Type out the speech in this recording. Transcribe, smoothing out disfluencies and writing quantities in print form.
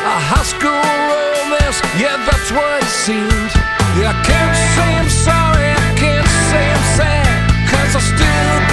A high school romance, yeah, that's what it seems. I can't say I'm sorry, I can't say I'm sad, 'cause I still